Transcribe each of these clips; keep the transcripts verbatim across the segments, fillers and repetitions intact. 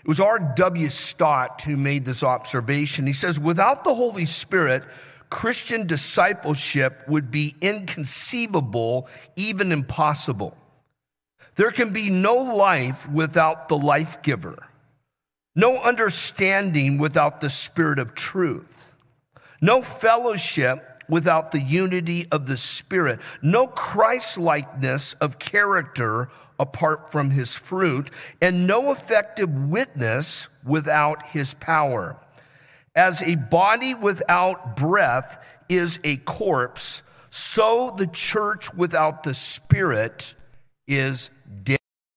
It was R W Stott who made this observation. He says, without the Holy Spirit, Christian discipleship would be inconceivable, even impossible. There can be no life without the life giver, no understanding without the Spirit of truth, no fellowship without the unity of the Spirit, no Christ-likeness of character apart from his fruit, and no effective witness without his power. As a body without breath is a corpse, so the church without the Spirit is dead.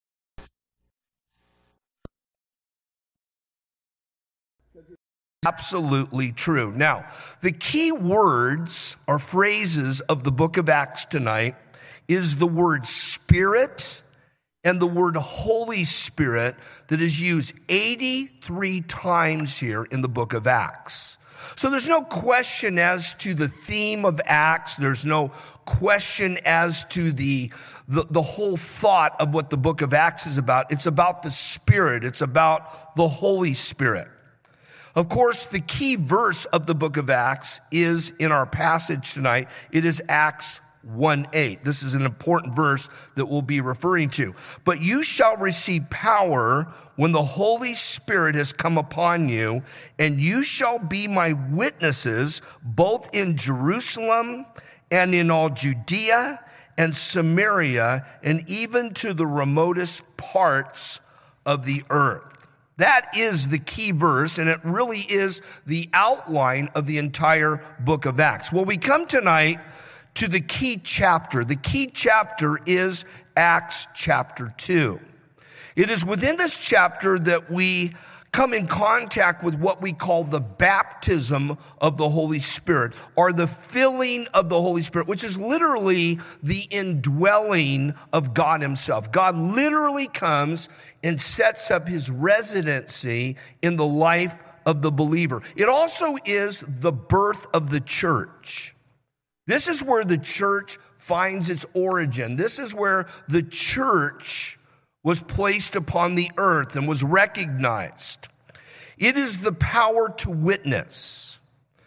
Absolutely true. Now, the key words or phrases of the book of Acts tonight is the word Spirit and the word Holy Spirit that is used eighty-three times here in the book of Acts. So there's no question as to the theme of Acts. There's no question as to the, the, the whole thought of what the book of Acts is about. It's about the Spirit. It's about the Holy Spirit. Of course, the key verse of the book of Acts is in our passage tonight. It is Acts one eight. This is an important verse that we'll be referring to. But you shall receive power when the Holy Spirit has come upon you, and you shall be my witnesses both in Jerusalem and in all Judea and Samaria and even to the remotest parts of the earth. That is the key verse, and it really is the outline of the entire book of Acts. Well, we come tonight to the key chapter. The key chapter is Acts chapter two. It is within this chapter that we come in contact with what we call the baptism of the Holy Spirit, or the filling of the Holy Spirit, which is literally the indwelling of God himself. God literally comes and sets up his residency in the life of the believer. It also is the birth of the church. This is where the church finds its origin. This is where the church was placed upon the earth and was recognized. It is the power to witness.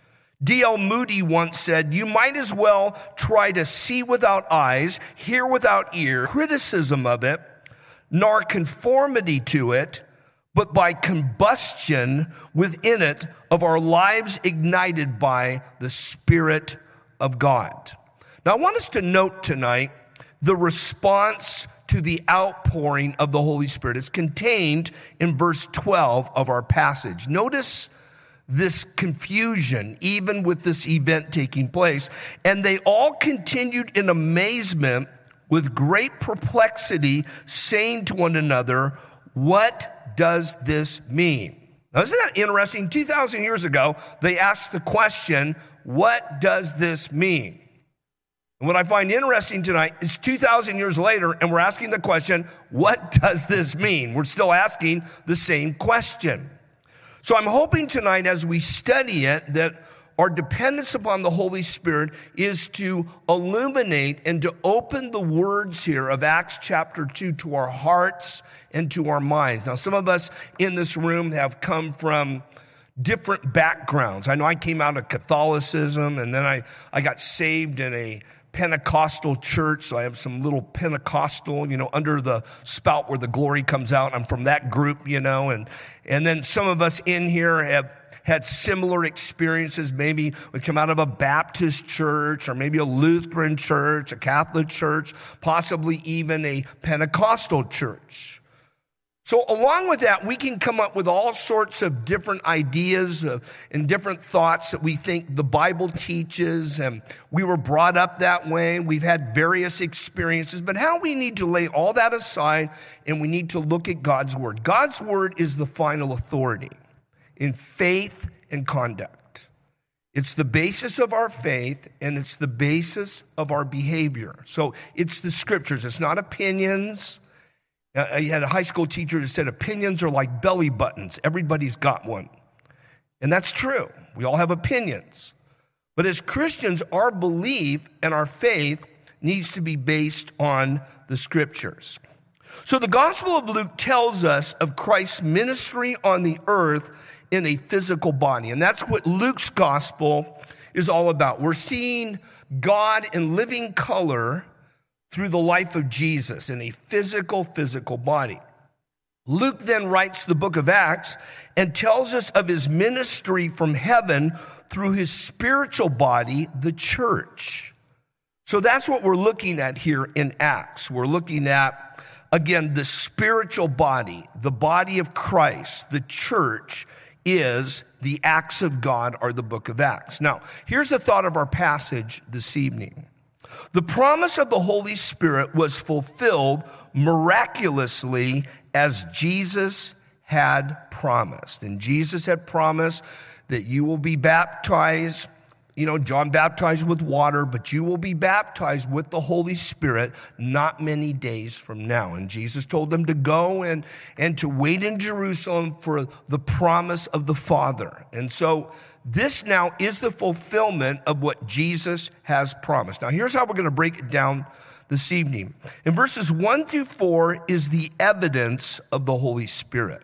D L Moody once said, you might as well try to see without eyes, hear without ear, criticism of it, nor conformity to it, but by combustion within it of our lives ignited by the Spirit of God. Now, I want us to note tonight the response to the outpouring of the Holy Spirit. It's contained in verse twelve of our passage. Notice this confusion, even with this event taking place. And they all continued in amazement with great perplexity, saying to one another, what does this mean? Now, isn't that interesting? two thousand years ago, they asked the question, what does this mean? And what I find interesting tonight is two thousand years later, and we're asking the question, what does this mean? We're still asking the same question. So I'm hoping tonight as we study it that our dependence upon the Holy Spirit is to illuminate and to open the words here of Acts chapter two to our hearts and to our minds. Now, some of us in this room have come from different backgrounds. I know I came out of Catholicism, and then I, I got saved in a Pentecostal church, so I have some little Pentecostal, you know, under the spout where the glory comes out. I'm from that group, you know, and and then some of us in here have had similar experiences. Maybe we come out of a Baptist church, or maybe a Lutheran church, a Catholic church, possibly even a Pentecostal church. So along with that, we can come up with all sorts of different ideas uh, and different thoughts that we think the Bible teaches, and we were brought up that way. We've had various experiences, but how we need to lay all that aside, and we need to look at God's Word. God's Word is the final authority in faith and conduct. It's the basis of our faith, and it's the basis of our behavior. So it's the Scriptures. It's not opinions. I had a high school teacher that said opinions are like belly buttons. Everybody's got one. And that's true. We all have opinions. But as Christians, our belief and our faith needs to be based on the Scriptures. So the Gospel of Luke tells us of Christ's ministry on the earth in a physical body. And that's what Luke's gospel is all about. We're seeing God in living color through the life of Jesus in a physical, physical body. Luke then writes the book of Acts and tells us of his ministry from heaven through his spiritual body, the church. So that's what we're looking at here in Acts. We're looking at, again, the spiritual body, the body of Christ. The church is the acts of God, or the book of Acts. Now, here's the thought of our passage this evening. The promise of the Holy Spirit was fulfilled miraculously as Jesus had promised. And Jesus had promised that you will be baptized. You know, John baptized with water, but you will be baptized with the Holy Spirit not many days from now. And Jesus told them to go and, and to wait in Jerusalem for the promise of the Father. And so this now is the fulfillment of what Jesus has promised. Now, here's how we're going to break it down this evening. In verses one through four is the evidence of the Holy Spirit.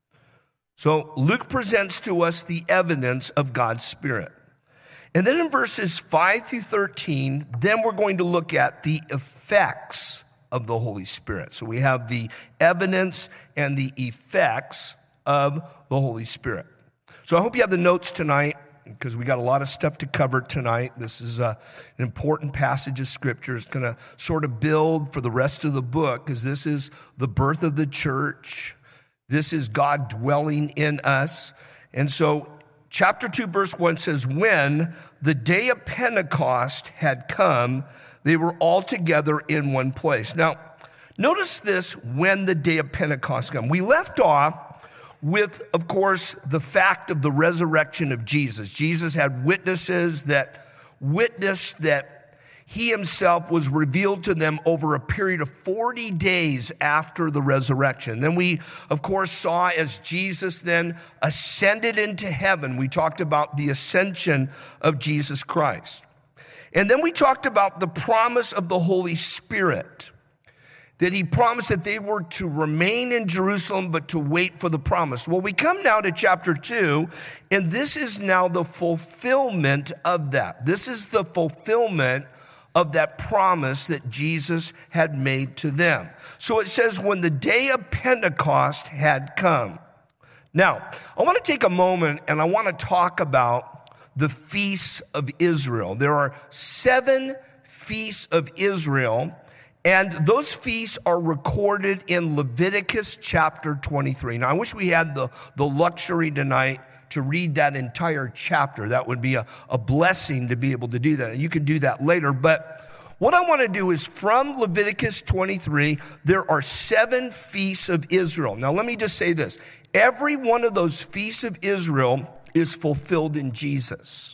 So Luke presents to us the evidence of God's Spirit. And then in verses five through thirteen, then we're going to look at the effects of the Holy Spirit. So we have the evidence and the effects of the Holy Spirit. So I hope you have the notes tonight, because we got a lot of stuff to cover tonight. This is a, an important passage of Scripture. It's going to sort of build for the rest of the book, because this is the birth of the church. This is God dwelling in us. And so chapter two, verse one says, when the day of Pentecost had come, they were all together in one place. Now, notice this, when the day of Pentecost came. We left off with, of course, the fact of the resurrection of Jesus. Jesus had witnesses that witnessed that he himself was revealed to them over a period of forty days after the resurrection. Then we, of course, saw as Jesus then ascended into heaven. We talked about the ascension of Jesus Christ. And then we talked about the promise of the Holy Spirit, that he promised that they were to remain in Jerusalem, but to wait for the promise. Well, we come now to chapter two, and this is now the fulfillment of that. This is the fulfillment of that promise that Jesus had made to them. So it says, when the day of Pentecost had come. Now, I want to take a moment and I want to talk about the feasts of Israel. There are seven feasts of Israel, and those feasts are recorded in Leviticus chapter twenty-three. Now, I wish we had the, the luxury tonight to read that entire chapter. That would be a, a blessing to be able to do that. You can do that later. But what I want to do is, from Leviticus twenty-three, there are seven feasts of Israel. Now, let me just say this. Every one of those feasts of Israel is fulfilled in Jesus.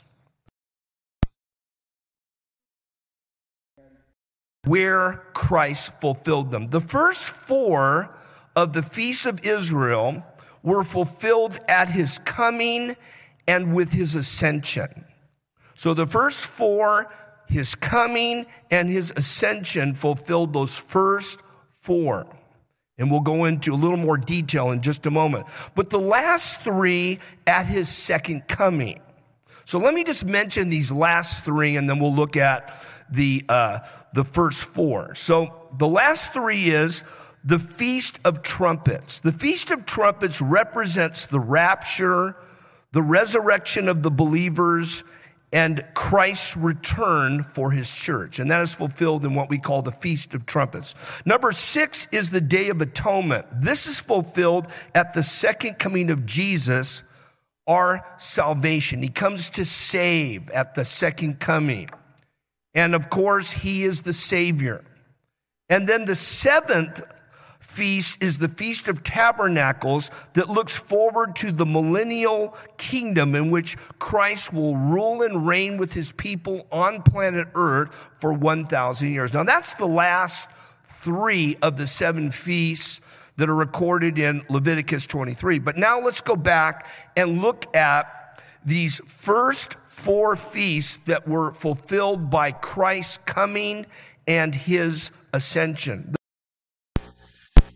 Where Christ fulfilled them. The first four of the feasts of Israel were fulfilled at his coming and with his ascension. So the first four, his coming and his ascension, fulfilled those first four. And we'll go into a little more detail in just a moment. But the last three at his second coming. So let me just mention these last three, and then we'll look at the uh, the first four. So the last three is the Feast of Trumpets. The Feast of Trumpets represents the rapture, the resurrection of the believers, and Christ's return for his church. And that is fulfilled in what we call the Feast of Trumpets. Number six is the Day of Atonement. This is fulfilled at the second coming of Jesus, our salvation. He comes to save at the second coming. And of course, he is the Savior. And then the seventh feast is the Feast of Tabernacles, that looks forward to the millennial kingdom in which Christ will rule and reign with his people on planet Earth for one thousand years. Now, that's the last three of the seven feasts that are recorded in Leviticus twenty-three. But now let's go back and look at these first four feasts that were fulfilled by Christ's coming and his ascension.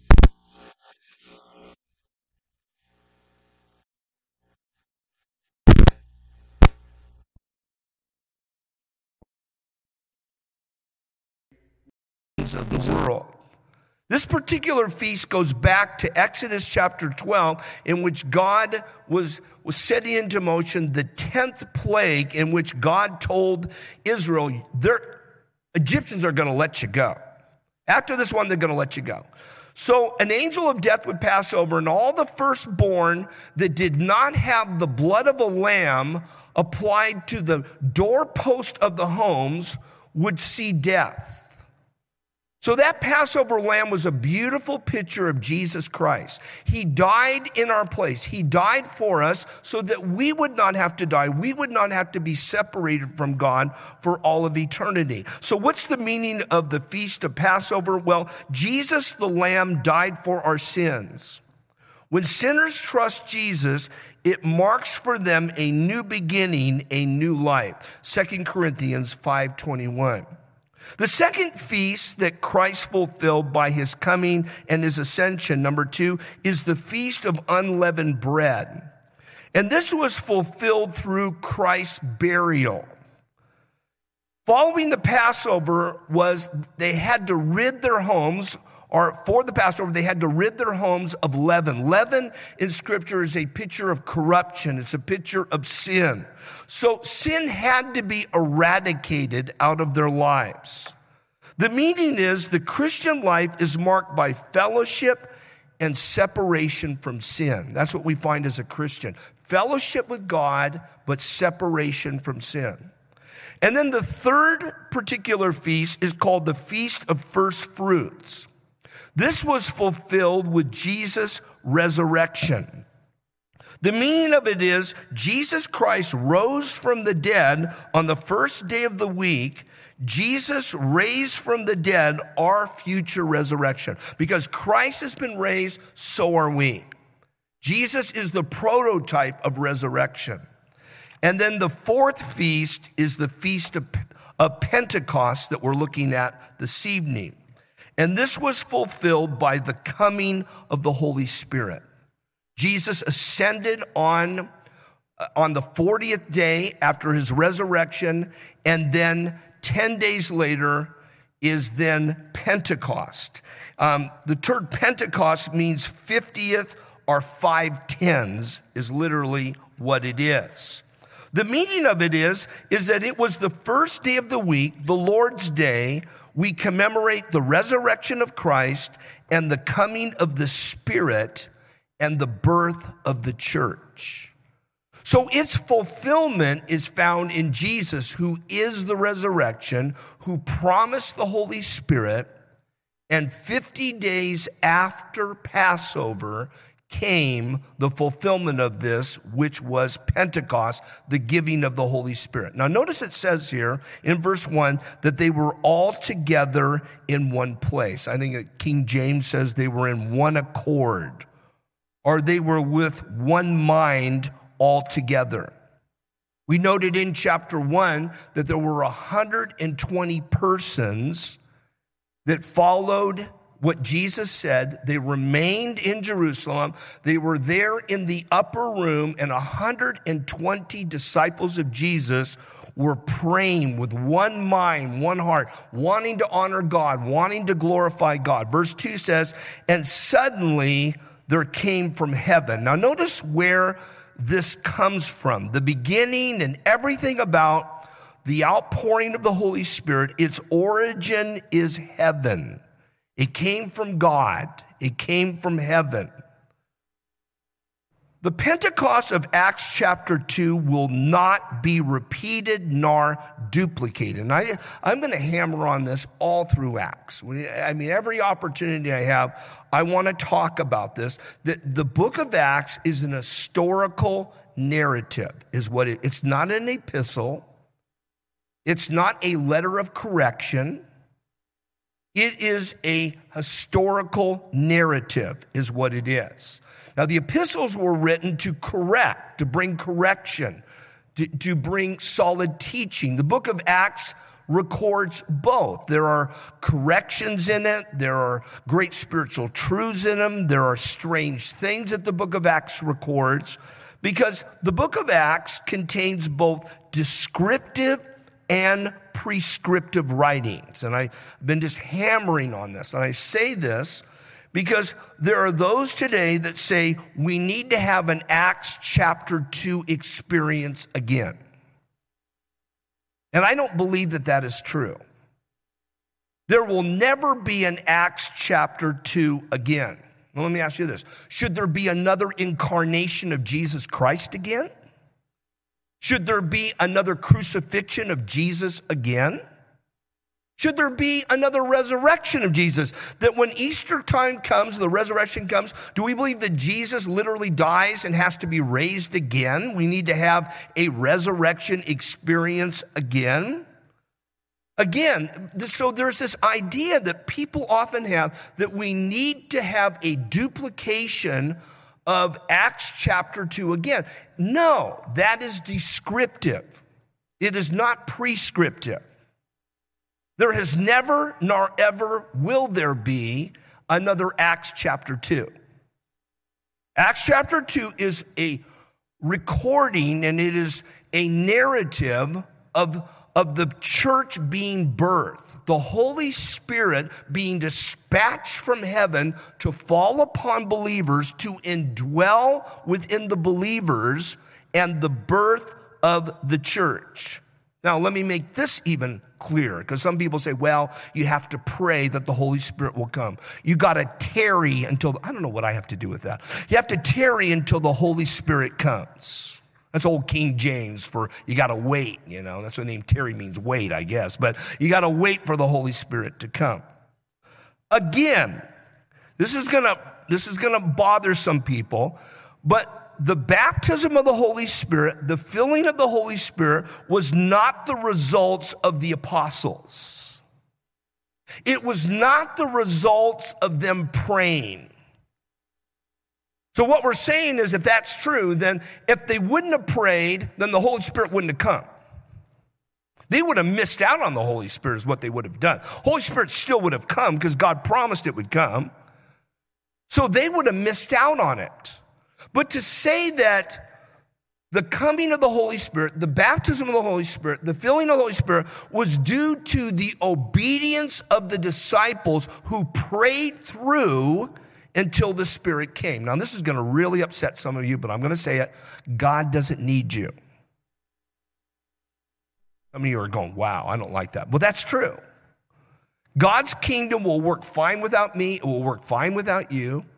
ends of the world. This particular feast goes back to Exodus chapter twelve, in which God was, was setting into motion the tenth plague, in which God told Israel, their Egyptians are going to let you go. After this one, they're going to let you go. So an angel of death would pass over, and all the firstborn that did not have the blood of a lamb applied to the doorpost of the homes would see death. So that Passover lamb was a beautiful picture of Jesus Christ. He died in our place. He died for us so that we would not have to die. We would not have to be separated from God for all of eternity. So what's the meaning of the Feast of Passover? Well, Jesus the Lamb died for our sins. When sinners trust Jesus, it marks for them a new beginning, a new life. Second Corinthians five twenty-one. The second feast that Christ fulfilled by his coming and his ascension, number two, is the Feast of Unleavened Bread. And this was fulfilled through Christ's burial. Following the Passover was they had to rid their homes, or for the Passover, they had to rid their homes of leaven. Leaven in Scripture is a picture of corruption. It's a picture of sin. So sin had to be eradicated out of their lives. The meaning is the Christian life is marked by fellowship and separation from sin. That's what we find as a Christian. Fellowship with God, but separation from sin. And then the third particular feast is called the Feast of First Fruits. This was fulfilled with Jesus' resurrection. The meaning of it is Jesus Christ rose from the dead on the first day of the week. Jesus raised from the dead our future resurrection. Because Christ has been raised, so are we. Jesus is the prototype of resurrection. And then the fourth feast is the Feast of, of Pentecost that we're looking at this evening. And this was fulfilled by the coming of the Holy Spirit. Jesus ascended on, on the fortieth day after his resurrection, and then ten days later is then Pentecost. Um, the term Pentecost means fiftieth or five tens is literally what it is. The meaning of it is, is that it was the first day of the week, the Lord's Day. We commemorate the resurrection of Christ and the coming of the Spirit and the birth of the church. So its fulfillment is found in Jesus, who is the resurrection, who promised the Holy Spirit, and fifty days after Passover came the fulfillment of this, which was Pentecost, the giving of the Holy Spirit. Now notice it says here in verse one that they were all together in one place. I think King James says they were in one accord, or they were with one mind all together. We noted in chapter one that there were one hundred twenty persons that followed what Jesus said. They remained in Jerusalem. They were there in the upper room, and one hundred twenty disciples of Jesus were praying with one mind, one heart, wanting to honor God, wanting to glorify God. Verse two says, and suddenly there came from heaven. Now notice where this comes from. The beginning and everything about the outpouring of the Holy Spirit, its origin is heaven. It came from God. It came from heaven. The Pentecost of Acts chapter two will not be repeated nor duplicated. And I, I'm going to hammer on this all through Acts. I mean, every opportunity I have, I want to talk about this. The, the book of Acts is an historical narrative, is what it, it's not an epistle. It's not a letter of correction. It is a historical narrative, is what it is. Now, the epistles were written to correct, to bring correction, to, to bring solid teaching. The book of Acts records both. There are corrections in it. There are great spiritual truths in them. There are strange things that the book of Acts records, because the book of Acts contains both descriptive and prescriptive writings. And I've been just hammering on this. And I say this because there are those today that say we need to have an Acts chapter two experience again. And I don't believe that that is true. There will never be an Acts chapter two again. Well, let me ask you this. Should there be another incarnation of Jesus Christ again? Should there be another crucifixion of Jesus again? Should there be another resurrection of Jesus? That when Easter time comes, the resurrection comes, do we believe that Jesus literally dies and has to be raised again? We need to have a resurrection experience again. Again, so there's this idea that people often have that we need to have a duplication of Acts chapter two again. No, that is descriptive. It is not prescriptive. There has never, nor ever will there be another Acts chapter two. Acts chapter two is a recording and it is a narrative of, of the church being birthed, the Holy Spirit being dispatched from heaven to fall upon believers, to indwell within the believers, and the birth of the church. Now, let me make this even clearer, because some people say, well, you have to pray that the Holy Spirit will come. You got to tarry until, I don't know what I have to do with that. You have to tarry until the Holy Spirit comes. That's old King James for you got to wait, you know. That's what the name tarry means, wait, I guess. But you got to wait for the Holy Spirit to come. Again, this is going to this is going to bother some people, but the baptism of the Holy Spirit, the filling of the Holy Spirit, was not the results of the apostles. It was not the results of them praying. So what we're saying is, if that's true, then if they wouldn't have prayed, then the Holy Spirit wouldn't have come. They would have missed out on the Holy Spirit is what they would have done. Holy Spirit still would have come because God promised it would come. So they would have missed out on it. But to say that the coming of the Holy Spirit, the baptism of the Holy Spirit, the filling of the Holy Spirit was due to the obedience of the disciples who prayed through until the Spirit came. Now, this is going to really upset some of you, but I'm going to say it. God doesn't need you. Some of you are going, wow, I don't like that. Well, that's true. God's kingdom will work fine without me. It will work fine without you.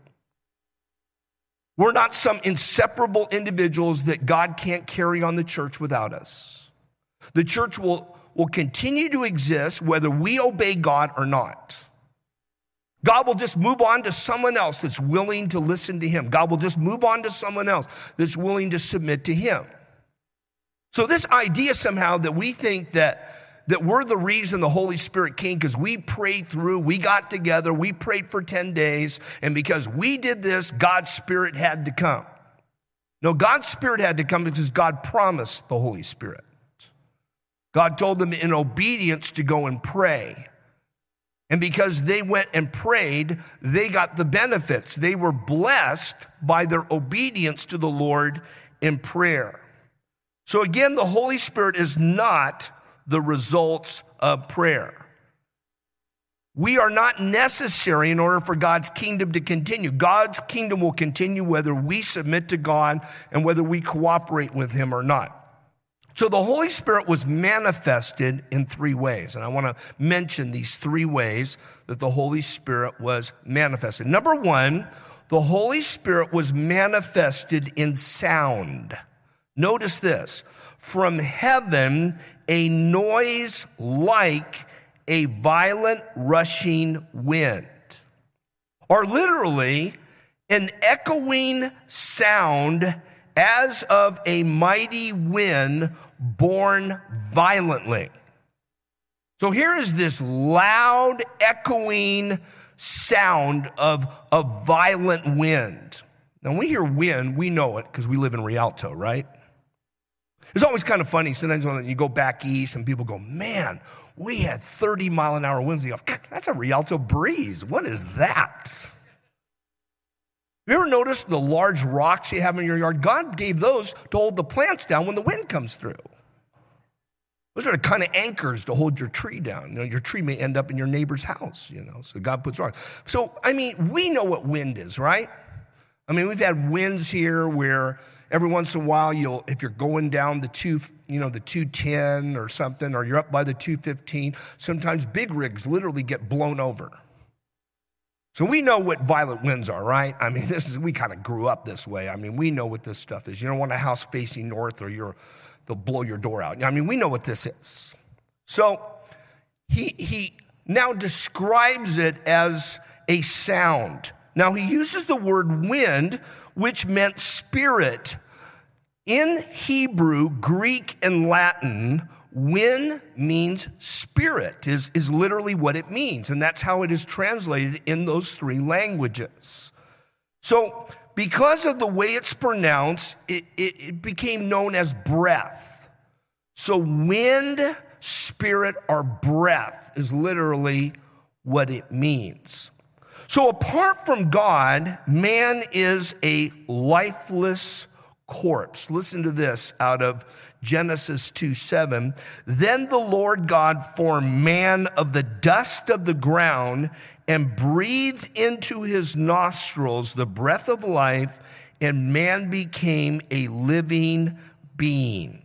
We're not some inseparable individuals that God can't carry on the church without us. The church will, will continue to exist whether we obey God or not. God will just move on to someone else that's willing to listen to him. God will just move on to someone else that's willing to submit to him. So this idea somehow that we think that, that we're the reason the Holy Spirit came because we prayed through, we got together, we prayed for ten days, and because we did this, God's Spirit had to come. No, God's Spirit had to come because God promised the Holy Spirit. God told them in obedience to go and pray. And because they went and prayed, they got the benefits. They were blessed by their obedience to the Lord in prayer. So again, the Holy Spirit is not the results of prayer. We are not necessary in order for God's kingdom to continue. God's kingdom will continue whether we submit to God and whether we cooperate with him or not. So the Holy Spirit was manifested in three ways. And I want to mention these three ways that the Holy Spirit was manifested. Number one, the Holy Spirit was manifested in sound. Notice this. From heaven, a noise like a violent rushing wind. Or literally, an echoing sound as of a mighty wind born violently. So here is this loud, echoing sound of a violent wind. Now, when we hear wind, we know it because we live in Rialto, right? It's always kind of funny. Sometimes when you go back east and people go, man, we had thirty mile an hour winds. You go, that's a Rialto breeze. What is that? Have you ever noticed the large rocks you have in your yard? God gave those to hold the plants down when the wind comes through. Those are the kind of anchors to hold your tree down. You know, your tree may end up in your neighbor's house, you know, so God puts rocks. So, I mean, we know what wind is, right? I mean, we've had winds here where every once in a while, you'll, if you're going down the two, you know, the two ten or something, or you're up by the two fifteen, sometimes big rigs literally get blown over. So we know what violent winds are, right? I mean, this is, we kind of grew up this way. I mean, we know what this stuff is. You don't want a house facing north or you're, they'll blow your door out. I mean, we know what this is. So he, he now describes it as a sound. Now he uses the word wind, which meant spirit. In Hebrew, Greek, and Latin, wind means spirit, is, is literally what it means. And that's how it is translated in those three languages. So because of the way it's pronounced, it, it, it became known as breath. So wind, spirit, or breath is literally what it means. So apart from God, man is a lifeless corpse. Listen to this out of Genesis two seven. Then the Lord God formed man of the dust of the ground and breathed into his nostrils the breath of life, and man became a living being.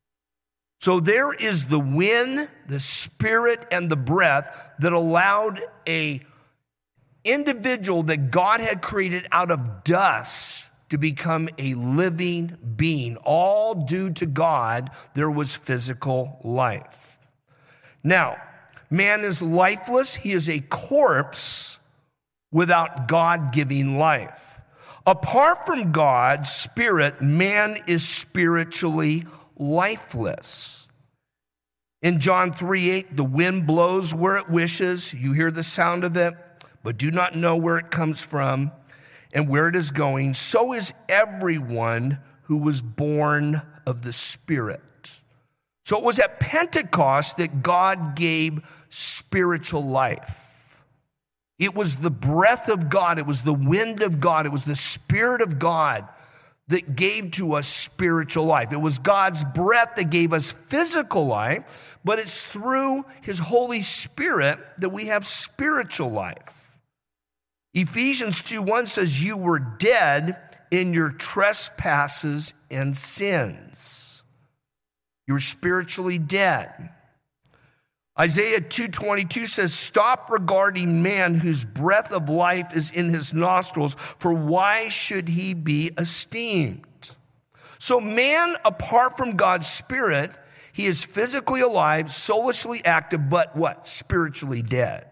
So there is the wind, the spirit, and the breath that allowed a individual that God had created out of dust to become a living being. All due to God, there was physical life. Now, man is lifeless. He is a corpse without God giving life. Apart from God's spirit, man is spiritually lifeless. In John three eight, the wind blows where it wishes. You hear the sound of it, but do not know where it comes from and where it is going. So is everyone who was born of the Spirit. So it was at Pentecost that God gave spiritual life. It was the breath of God. It was the wind of God. It was the Spirit of God that gave to us spiritual life. It was God's breath that gave us physical life, but it's through his Holy Spirit that we have spiritual life. Ephesians two one says, you were dead in your trespasses and sins. You were spiritually dead. Isaiah two twenty-two says, stop regarding man whose breath of life is in his nostrils, for why should he be esteemed? So man, apart from God's Spirit, he is physically alive, soulishly active, but what? Spiritually dead.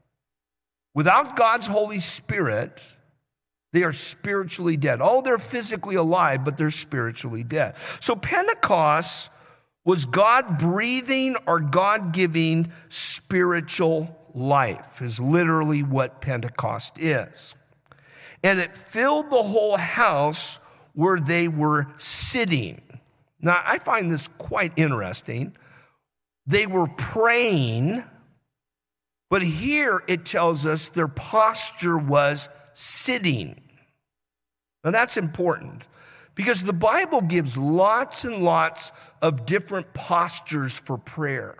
Without God's Holy Spirit, they are spiritually dead. Oh, they're physically alive, but they're spiritually dead. So Pentecost was God breathing or God giving spiritual life, is literally what Pentecost is. And it filled the whole house where they were sitting. Now, I find this quite interesting. They were praying, but here it tells us their posture was sitting. Now, that's important, because the Bible gives lots and lots of different postures for prayer.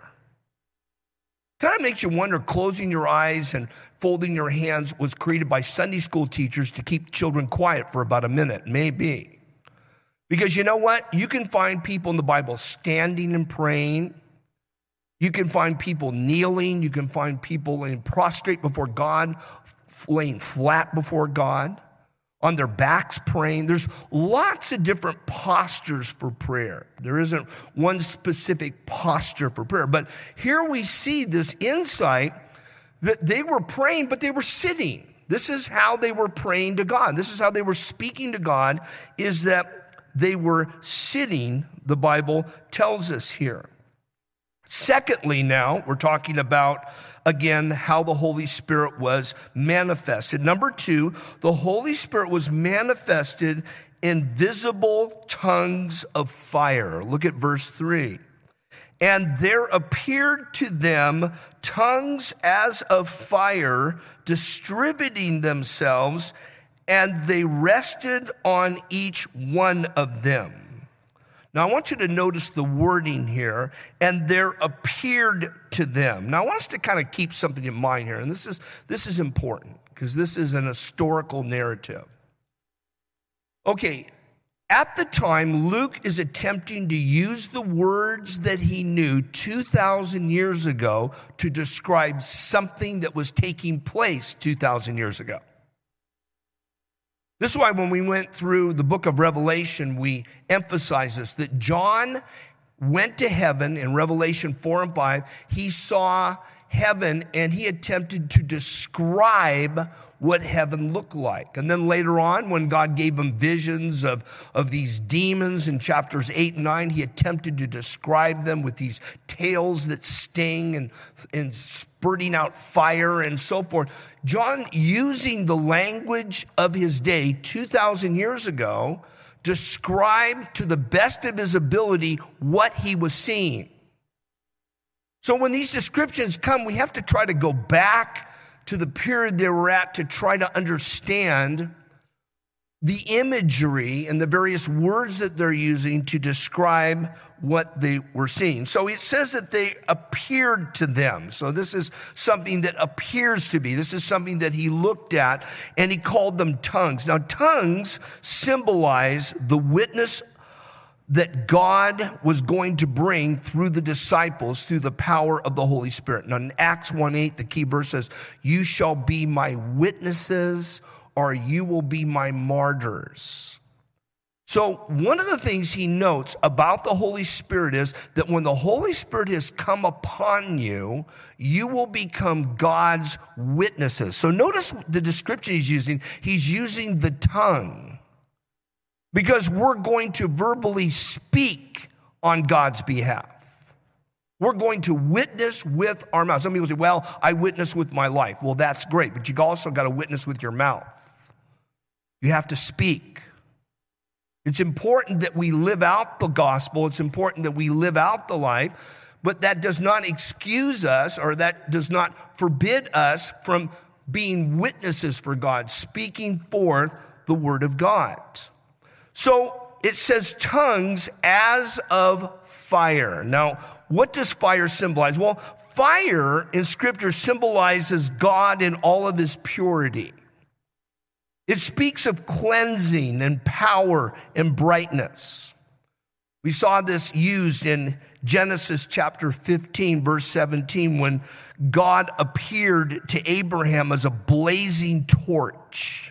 Kind of makes you wonder, closing your eyes and folding your hands was created by Sunday school teachers to keep children quiet for about a minute, maybe. Because you know what? You can find people in the Bible standing and praying. You can find people kneeling. You can find people laying prostrate before God, laying flat before God, on their backs praying. There's lots of different postures for prayer. There isn't one specific posture for prayer. But here we see this insight that they were praying, but they were sitting. This is how they were praying to God. This is how they were speaking to God, is that they were sitting, the Bible tells us here. Secondly, now, we're talking about, again, how the Holy Spirit was manifested. Number two, the Holy Spirit was manifested in visible tongues of fire. Look at verse three. And there appeared to them tongues as of fire, distributing themselves, and they rested on each one of them. Now, I want you to notice the wording here, and there appeared to them. Now, I want us to kind of keep something in mind here, and this is, this is important because this is an historical narrative. Okay, at the time, Luke is attempting to use the words that he knew two thousand years ago to describe something that was taking place two thousand years ago. This is why when we went through the book of Revelation, we emphasized this, that John went to heaven in Revelation four and five. He saw heaven and he attempted to describe what heaven looked like. And then later on, when God gave him visions of, of these demons in chapters eight and nine, he attempted to describe them with these tails that sting and, and spurting out fire and so forth. John, using the language of his day two thousand years ago, described to the best of his ability what he was seeing. So when these descriptions come, we have to try to go back to the period they were at to try to understand the imagery and the various words that they're using to describe what they were seeing. So it says that they appeared to them. So this is something that appears to be. This is something that he looked at, and he called them tongues. Now, tongues symbolize the witness that God was going to bring through the disciples through the power of the Holy Spirit. Now in Acts one eight, the key verse says, "You shall be my witnesses, or you will be my martyrs." So one of the things he notes about the Holy Spirit is that when the Holy Spirit has come upon you, you will become God's witnesses. So notice the description he's using. He's using the tongue, because we're going to verbally speak on God's behalf. We're going to witness with our mouth. Some people say, well, I witness with my life. Well, that's great, but you also got to witness with your mouth. You have to speak. It's important that we live out the gospel. It's important that we live out the life, but that does not excuse us, or that does not forbid us from being witnesses for God, speaking forth the word of God. So it says tongues as of fire. Now, what does fire symbolize? Well, fire in Scripture symbolizes God in all of his purity. It speaks of cleansing and power and brightness. We saw this used in Genesis chapter fifteen, verse seventeen, when God appeared to Abraham as a blazing torch.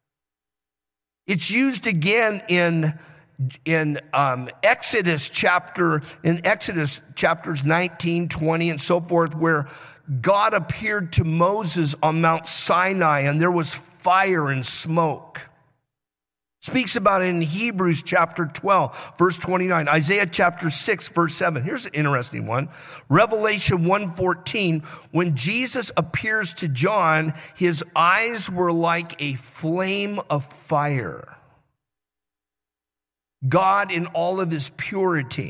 It's used again in in um, Exodus chapter in Exodus chapters nineteen, twenty, and so forth, where God appeared to Moses on Mount Sinai, and there was fire and smoke. Speaks about it in Hebrews chapter twelve, verse twenty-nine. Isaiah chapter six, verse seven. Here's an interesting one. Revelation one fourteen. When Jesus appears to John, his eyes were like a flame of fire. God in all of his purity.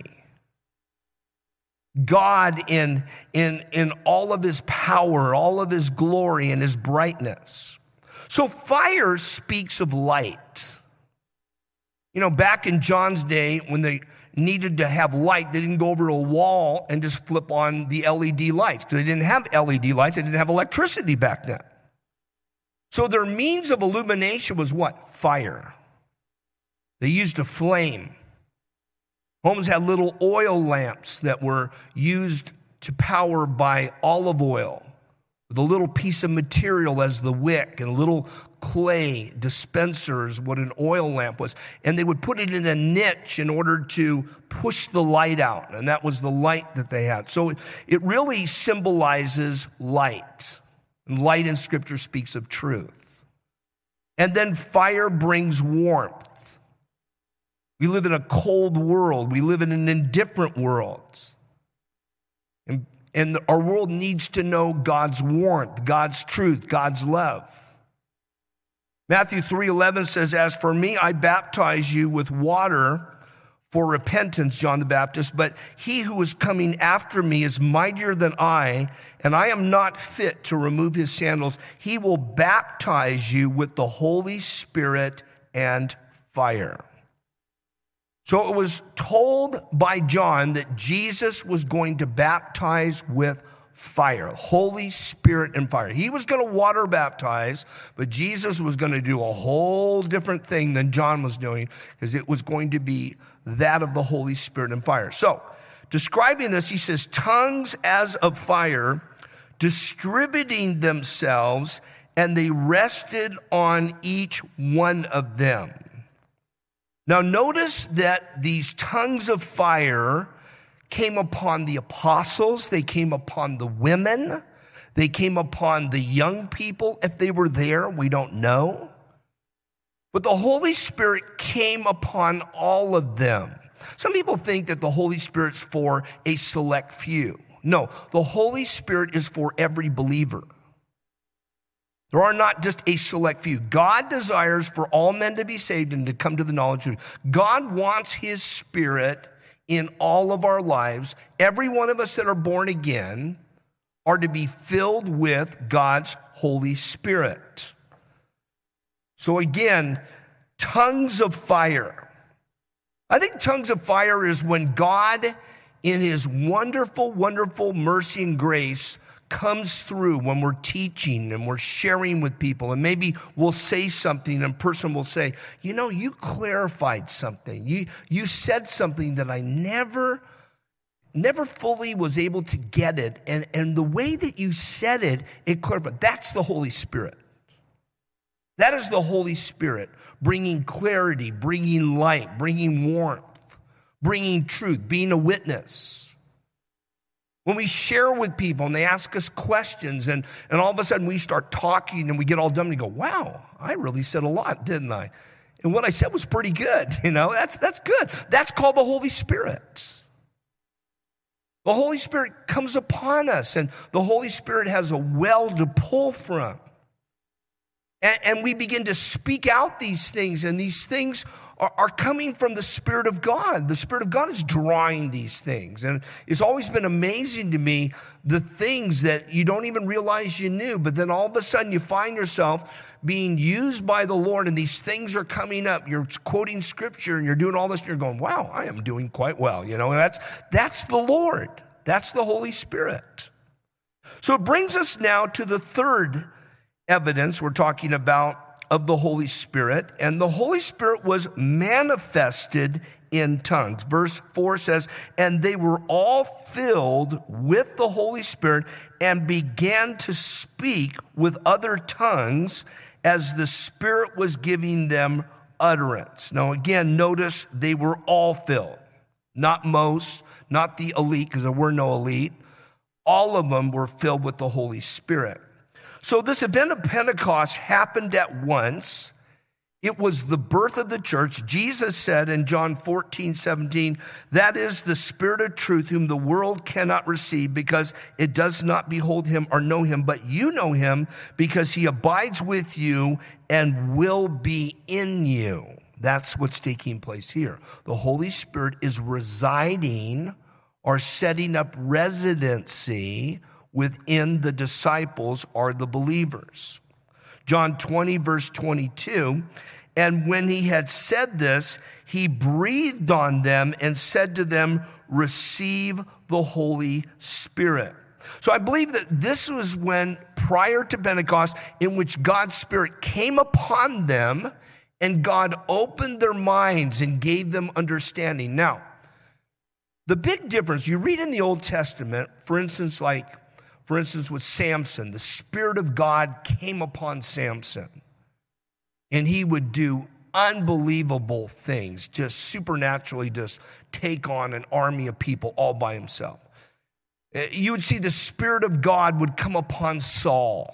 God in, in, in all of his power, all of his glory and his brightness. So fire speaks of light. You know, back in John's day, when they needed to have light, they didn't go over to a wall and just flip on the L E D lights, because they didn't have L E D lights. They didn't have electricity back then. So their means of illumination was what? Fire. They used a flame. Homes had little oil lamps that were used to power by olive oil, with a little piece of material as the wick and a little clay dispensers, what an oil lamp was. And they would put it in a niche in order to push the light out. And that was the light that they had. So it really symbolizes light. And light in Scripture speaks of truth. And then fire brings warmth. We live in a cold world. We live in an indifferent world. And, and our world needs to know God's warmth, God's truth, God's love. Matthew three eleven says, "As for me, I baptize you with water for repentance, John the Baptist, but he who is coming after me is mightier than I, and I am not fit to remove his sandals. He will baptize you with the Holy Spirit and fire." So it was told by John that Jesus was going to baptize with fire, Holy Spirit and fire. He was going to water baptize, but Jesus was going to do a whole different thing than John was doing, because it was going to be that of the Holy Spirit and fire. So, describing this, he says, tongues as of fire, distributing themselves, and they rested on each one of them. Now notice that these tongues of fire came upon the apostles, they came upon the women, they came upon the young people. If they were there, we don't know. But the Holy Spirit came upon all of them. Some people think that the Holy Spirit's for a select few. No, the Holy Spirit is for every believer. There are not just a select few. God desires for all men to be saved and to come to the knowledge of truth. God wants his Spirit in all of our lives. Every one of us that are born again are to be filled with God's Holy Spirit. So again, tongues of fire. I think tongues of fire is when God, in his wonderful, wonderful mercy and grace, comes through when we're teaching and we're sharing with people, and maybe we'll say something and a person will say, you know, you clarified something. You, you said something that I never, never fully was able to get it. And, and the way that you said it, it clarified. That's the Holy Spirit. That is the Holy Spirit bringing clarity, bringing light, bringing warmth, bringing truth, being a witness. When we share with people and they ask us questions, and, and all of a sudden we start talking and we get all done and we go, wow, I really said a lot, didn't I? And what I said was pretty good. You know, that's, that's good. That's called the Holy Spirit. The Holy Spirit comes upon us, and the Holy Spirit has a well to pull from. And, and we begin to speak out these things, and these things are, are coming from the Spirit of God. The Spirit of God is drawing these things. And it's always been amazing to me, the things that you don't even realize you knew, but then all of a sudden you find yourself being used by the Lord, and these things are coming up. You're quoting scripture and you're doing all this, and you're going, wow, I am doing quite well. You know, and that's, that's the Lord. That's the Holy Spirit. So it brings us now to the third evidence we're talking about of the Holy Spirit, and the Holy Spirit was manifested in tongues. Verse four says, and they were all filled with the Holy Spirit and began to speak with other tongues as the Spirit was giving them utterance. Now again, notice they were all filled. Not most, not the elite, because there were no elite. All of them were filled with the Holy Spirit. So this event of Pentecost happened at once. It was the birth of the church. Jesus said in John fourteen seventeen, that is the Spirit of truth, whom the world cannot receive because it does not behold him or know him, but you know him because he abides with you and will be in you. That's what's taking place here. The Holy Spirit is residing or setting up residency within the disciples or the believers. John twenty, verse twenty-two, and when he had said this, he breathed on them and said to them, receive the Holy Spirit. So I believe that this was when, prior to Pentecost, in which God's Spirit came upon them and God opened their minds and gave them understanding. Now, the big difference, you read in the Old Testament, for instance, like, for instance, with Samson, the Spirit of God came upon Samson, and he would do unbelievable things, just supernaturally just take on an army of people all by himself. You would see the Spirit of God would come upon Saul.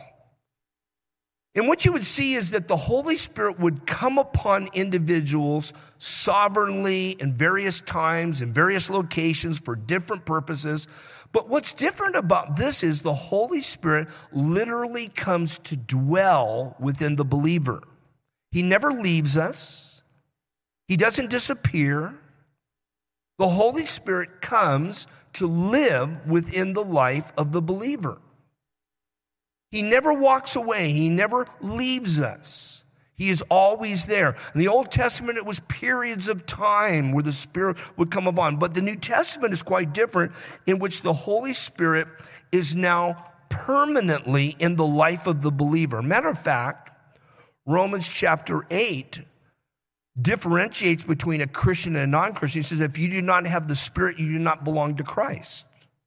And what you would see is that the Holy Spirit would come upon individuals sovereignly in various times, in various locations for different purposes. But what's different about this is the Holy Spirit literally comes to dwell within the believer. He never leaves us. He doesn't disappear. The Holy Spirit comes to live within the life of the believer. He never walks away. He never leaves us. He is always there. In the Old Testament, it was periods of time where the Spirit would come upon. But the New Testament is quite different, in which the Holy Spirit is now permanently in the life of the believer. Matter of fact, Romans chapter eight differentiates between a Christian and a non-Christian. He says, if you do not have the Spirit, you do not belong to Christ.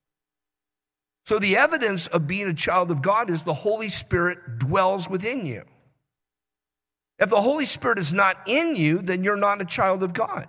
So the evidence of being a child of God is the Holy Spirit dwells within you. If the Holy Spirit is not in you, then you're not a child of God.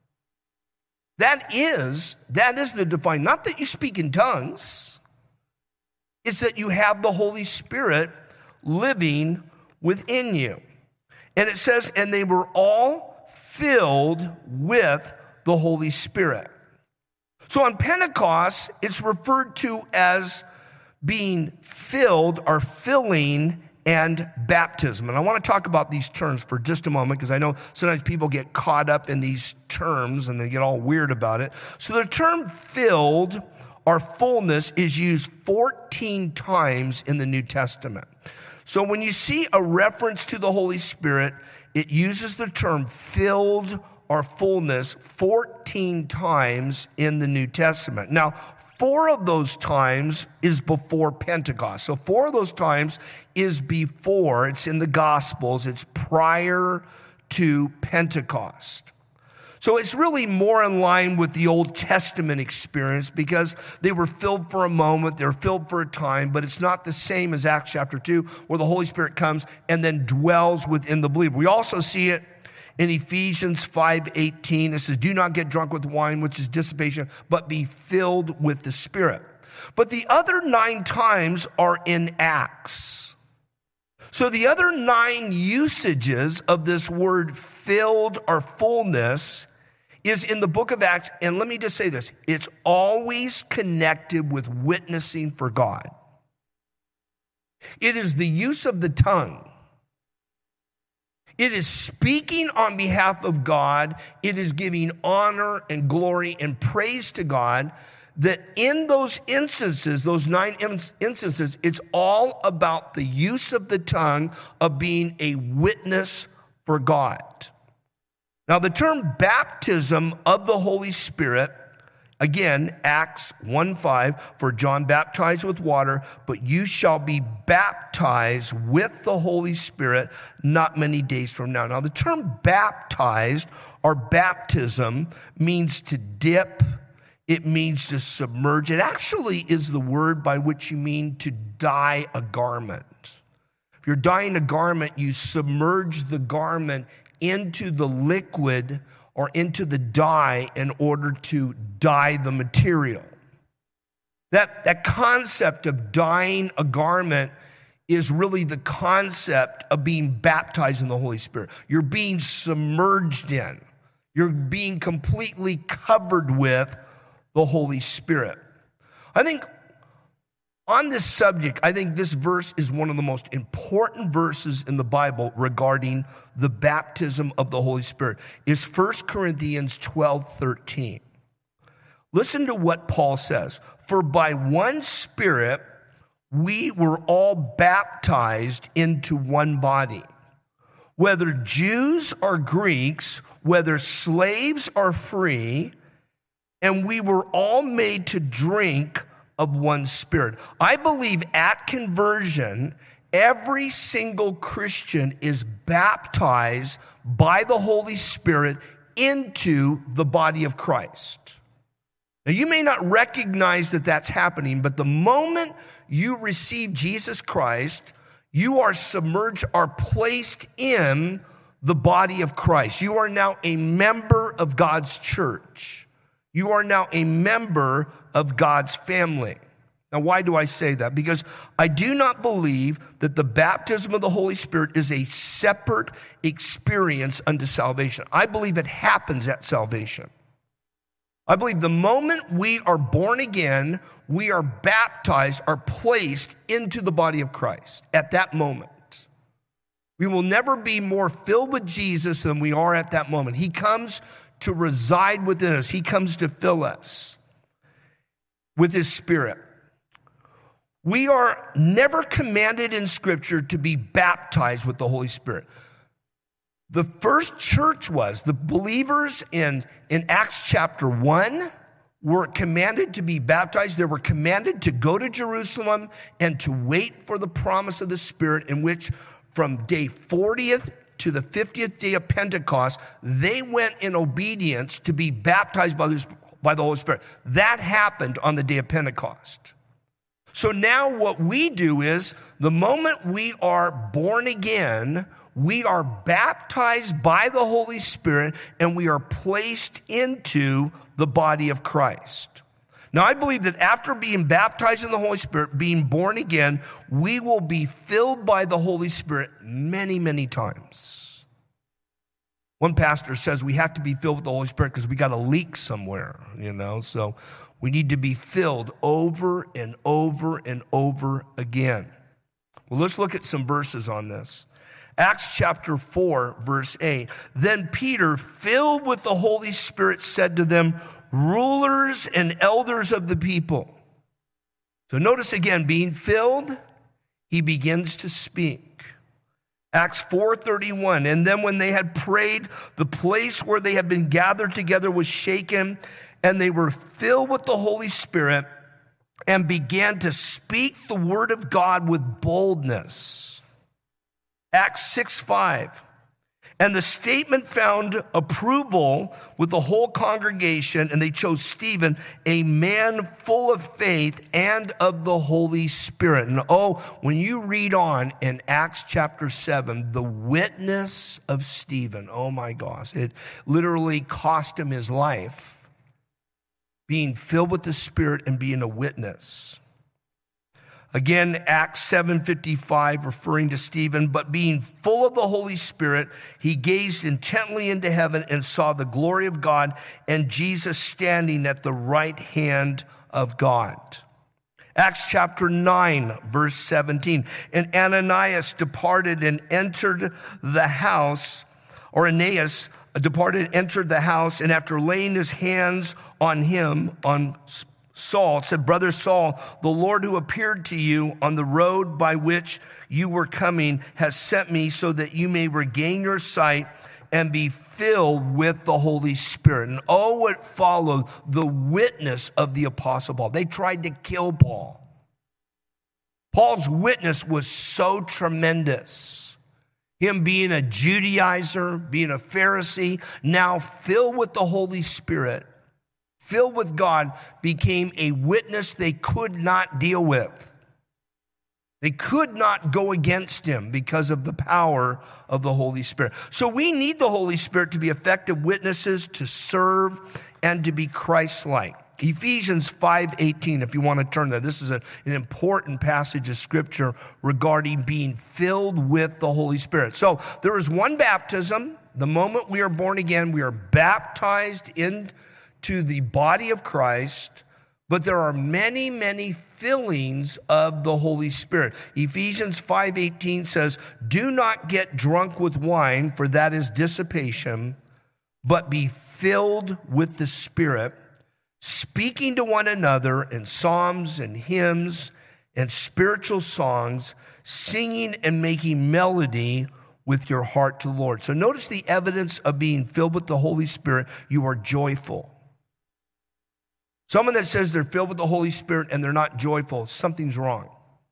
That is, that is the define, not that you speak in tongues, it's that you have the Holy Spirit living within you. And it says, and they were all filled with the Holy Spirit. So on Pentecost, it's referred to as being filled or filling and baptism. And I want to talk about these terms for just a moment, because I know sometimes people get caught up in these terms and they get all weird about it. So the term filled or fullness is used fourteen times in the New Testament. So when you see a reference to the Holy Spirit, it uses the term filled or fullness fourteen times in the New Testament. Now, four of those times is before Pentecost. So four of those times is before, it's in the Gospels, it's prior to Pentecost. So it's really more in line with the Old Testament experience, because they were filled for a moment, they're filled for a time, but it's not the same as Acts chapter two, where the Holy Spirit comes and then dwells within the believer. We also see it in Ephesians five eighteen. It says, do not get drunk with wine, which is dissipation, but be filled with the Spirit. But the other nine times are in Acts. So the other nine usages of this word filled or fullness is in the book of Acts. And let me just say this, it's always connected with witnessing for God. It is the use of the tongue. It is speaking on behalf of God. It is giving honor and glory and praise to God, that in those instances, those nine instances, it's all about the use of the tongue of being a witness for God. Now, the term baptism of the Holy Spirit, again, Acts one five, for John baptized with water, but you shall be baptized with the Holy Spirit not many days from now. Now, the term baptized or baptism means to dip. It means to submerge. It actually is the word by which you mean to dye a garment. If you're dyeing a garment, you submerge the garment into the liquid or into the dye in order to dye the material. That, that concept of dyeing a garment is really the concept of being baptized in the Holy Spirit. You're being submerged in. You're being completely covered with the Holy Spirit. I think on this subject, I think this verse is one of the most important verses in the Bible regarding the baptism of the Holy Spirit. Is First Corinthians twelve thirteen. Listen to what Paul says. For by one Spirit we were all baptized into one body, whether Jews or Greeks, whether slaves or free, and we were all made to drink of one Spirit. I believe at conversion, every single Christian is baptized by the Holy Spirit into the body of Christ. Now, you may not recognize that that's happening, but the moment you receive Jesus Christ, you are submerged, are placed in the body of Christ. You are now a member of God's church. You are now a member of God's family. Now, why do I say that? Because I do not believe that the baptism of the Holy Spirit is a separate experience unto salvation. I believe it happens at salvation. I believe the moment we are born again, we are baptized, are placed into the body of Christ at that moment. We will never be more filled with Jesus than we are at that moment. He comes to reside within us. He comes to fill us with His Spirit. We are never commanded in Scripture to be baptized with the Holy Spirit. The first church was, the believers in, in Acts chapter one were commanded to be baptized. They were commanded to go to Jerusalem and to wait for the promise of the Spirit, in which from day fortieth to the fiftieth day of Pentecost, they went in obedience to be baptized by the, by the Holy Spirit. That happened on the day of Pentecost. So now what we do is, the moment we are born again, we are baptized by the Holy Spirit and we are placed into the body of Christ. Now, I believe that after being baptized in the Holy Spirit, being born again, we will be filled by the Holy Spirit many, many times. One pastor says we have to be filled with the Holy Spirit because we got a leak somewhere, you know, so we need to be filled over and over and over again. Well, let's look at some verses on this. Acts chapter four, verse eight. Then Peter, filled with the Holy Spirit, said to them, rulers and elders of the people. So notice again, being filled, he begins to speak. Acts four thirty-one. And then when they had prayed, the place where they had been gathered together was shaken, and they were filled with the Holy Spirit and began to speak the word of God with boldness. Acts six five. And the statement found approval with the whole congregation, and they chose Stephen, a man full of faith and of the Holy Spirit. And oh, when you read on in Acts chapter seven, the witness of Stephen, oh my gosh, it literally cost him his life, being filled with the Spirit and being a witness. Again, Acts seven fifty-five, referring to Stephen, but being full of the Holy Spirit, he gazed intently into heaven and saw the glory of God and Jesus standing at the right hand of God. Acts chapter nine, verse seventeen. And Ananias departed and entered the house, or Aeneas departed and entered the house, and after laying his hands on him, on Saul, said, Brother Saul, the Lord who appeared to you on the road by which you were coming has sent me so that you may regain your sight and be filled with the Holy Spirit. And oh, what followed the witness of the Apostle Paul. They tried to kill Paul. Paul's witness was so tremendous. Him being a Judaizer, being a Pharisee, now filled with the Holy Spirit, filled with God, became a witness they could not deal with. They could not go against him because of the power of the Holy Spirit. So we need the Holy Spirit to be effective witnesses, to serve, and to be Christ-like. Ephesians five eighteen, if you want to turn there. This is a, an important passage of Scripture regarding being filled with the Holy Spirit. So there is one baptism. The moment we are born again, we are baptized in to the body of Christ, but there are many, many fillings of the Holy Spirit. Ephesians five eighteen says, do not get drunk with wine, for that is dissipation, but be filled with the Spirit, speaking to one another in psalms and hymns and spiritual songs, singing and making melody with your heart to the Lord. So notice the evidence of being filled with the Holy Spirit. You are joyful. Someone that says they're filled with the Holy Spirit and they're not joyful, something's wrong.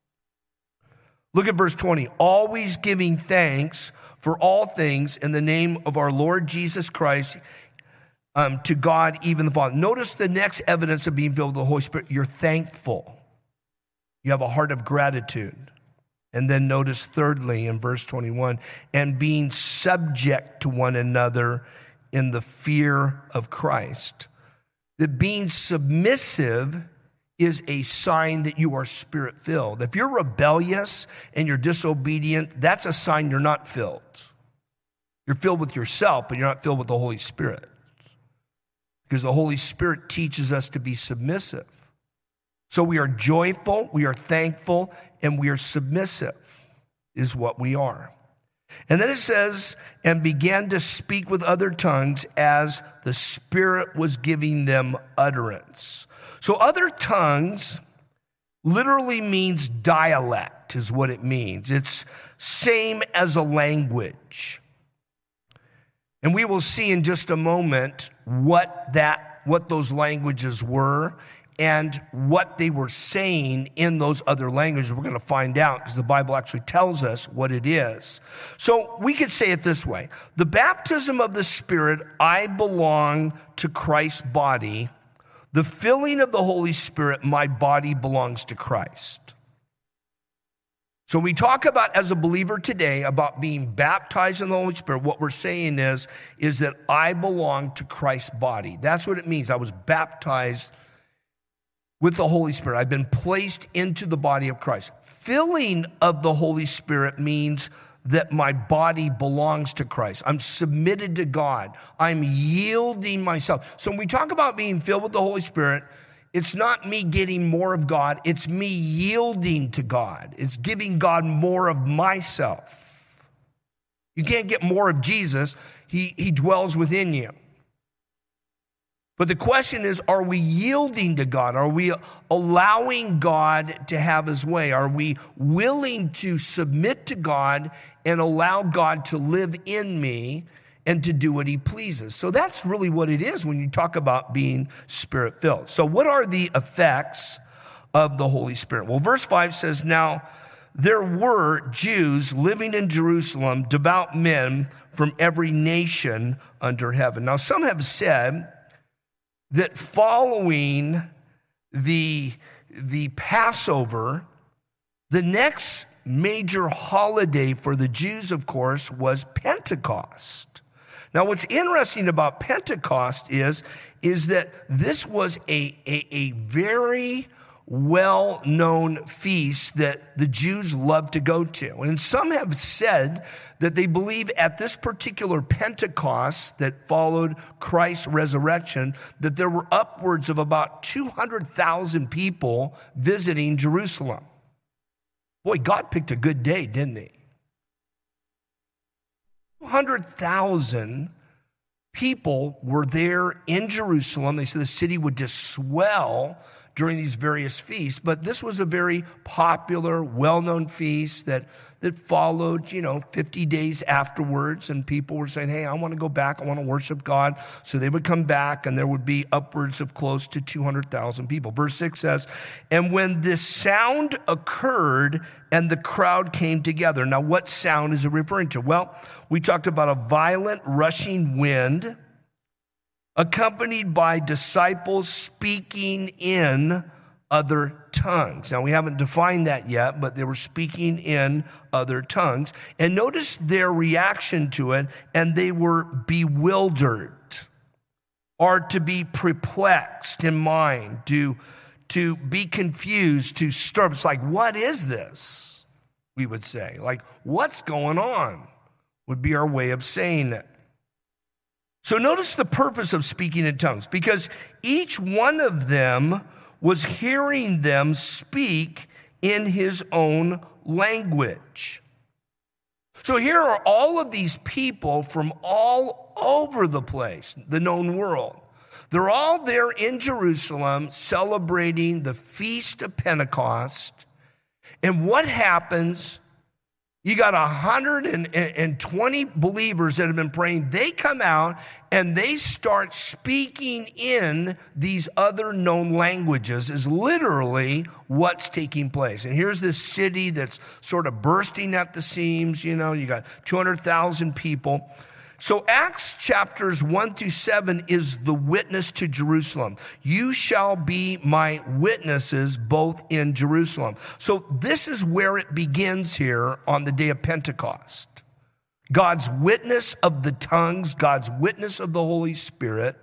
Look at verse twenty. Always giving thanks for all things in the name of our Lord Jesus Christ, um, to God, even the Father. Notice the next evidence of being filled with the Holy Spirit. You're thankful. You have a heart of gratitude. And then notice thirdly in verse twenty-one, and being subject to one another in the fear of Christ. That being submissive is a sign that you are Spirit-filled. If you're rebellious and you're disobedient, that's a sign you're not filled. You're filled with yourself, but you're not filled with the Holy Spirit. Because the Holy Spirit teaches us to be submissive. So we are joyful, we are thankful, and we are submissive is what we are. And then it says, and began to speak with other tongues as the Spirit was giving them utterance. So other tongues literally means dialect is what it means. It's same as a language. And we will see in just a moment what that, what those languages were and what they were saying in those other languages. We're going to find out because the Bible actually tells us what it is. So we could say it this way. The baptism of the Spirit, I belong to Christ's body. The filling of the Holy Spirit, my body belongs to Christ. So we talk about, as a believer today, about being baptized in the Holy Spirit. What we're saying is, is that I belong to Christ's body. That's what it means. I was baptized with the Holy Spirit. I've been placed into the body of Christ. Filling of the Holy Spirit means that my body belongs to Christ. I'm submitted to God. I'm yielding myself. So when we talk about being filled with the Holy Spirit, it's not me getting more of God. It's me yielding to God. It's giving God more of myself. You can't get more of Jesus. He, he dwells within you. But the question is, are we yielding to God? Are we allowing God to have his way? Are we willing to submit to God and allow God to live in me and to do what he pleases? So that's really what it is when you talk about being Spirit-filled. So what are the effects of the Holy Spirit? Well, verse five says, now there were Jews living in Jerusalem, devout men from every nation under heaven. Now some have said that following the, the Passover, the next major holiday for the Jews, of course, was Pentecost. Now, what's interesting about Pentecost is, is that this was a, a, a very well-known feast that the Jews loved to go to. And some have said that they believe at this particular Pentecost that followed Christ's resurrection, that there were upwards of about two hundred thousand people visiting Jerusalem. Boy, God picked a good day, didn't he? two hundred thousand people were there in Jerusalem. They said the city would just swell during these various feasts, but this was a very popular, well-known feast that, that followed, you know, fifty days afterwards, and people were saying, hey, I want to go back, I want to worship God. So they would come back, and there would be upwards of close to two hundred thousand people. Verse six says, and when this sound occurred and the crowd came together. Now, what sound is it referring to? Well, we talked about a violent rushing wind, accompanied by disciples speaking in other tongues. Now, we haven't defined that yet, but they were speaking in other tongues. And notice their reaction to it, and they were bewildered, or to be perplexed in mind, to, to be confused, to stir up. It's like, what is this? We would say. Like, what's going on? Would be our way of saying it. So notice the purpose of speaking in tongues, because each one of them was hearing them speak in his own language. So here are all of these people from all over the place, the known world. They're all there in Jerusalem celebrating the Feast of Pentecost. And what happens? You got one hundred twenty believers that have been praying. They come out and they start speaking in these other known languages is literally what's taking place. And here's this city that's sort of bursting at the seams. You know, you got two hundred thousand people. So Acts chapters one through seven is the witness to Jerusalem. You shall be my witnesses both in Jerusalem. So this is where it begins here on the day of Pentecost. God's witness of the tongues, God's witness of the Holy Spirit,